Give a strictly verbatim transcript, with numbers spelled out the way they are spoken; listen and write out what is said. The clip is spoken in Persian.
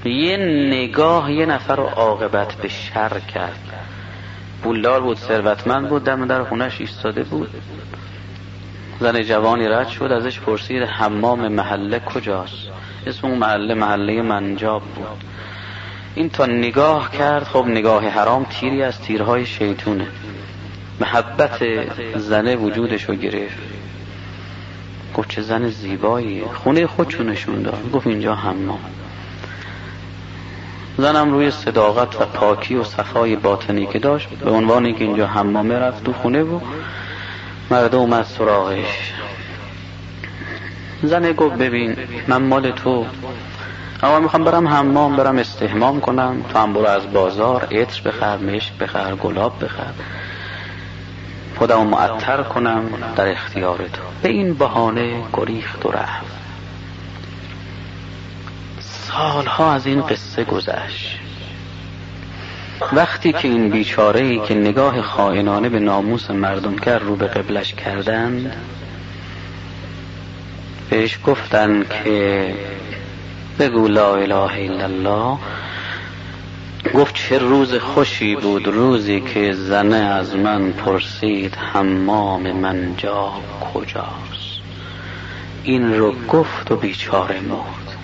یه نگاه یه نفر رو عاقبت به شر کرد. پولدار بود، ثروتمند بود، دم در خونش ایستاده بود. زن جوانی رد شد، ازش پرسید حمام محله کجاست؟ اسم اون محله محله منجاب بود. این تا نگاه کرد، خب نگاه حرام تیری از تیرهای شیطونه. محبت زنه وجودش رو گرفت. گفت چه زن زیبایی، خونه خودشو نشون داد. گفت اینجا حمام. زنم روی صداقت و پاکی و صفای باطنی که داشت، به عنوان اینکه اینجا حمامه، رفت تو خونه و مرد اومد سراغش. زنه گفت ببین من مال تو، اما میخوام برم حمام، برم استحمام کنم، تو هم برو از بازار عطر بخر، مشک بخر، گلاب بخر، خودمو معطر کنم، در اختیار تو. به این بهانه گریخت و رفت. سالها از این قصه گذشت. وقتی که این بیچاره‌ای که نگاه خائنانه به ناموس مردم کرد رو به قبلش کردند، بهش گفتن که بگو لا اله الا الله. گفت چه روز خوشی بود، روزی که زنه از من پرسید حمام منجاب کجاست. این رو گفت و بیچاره مرد.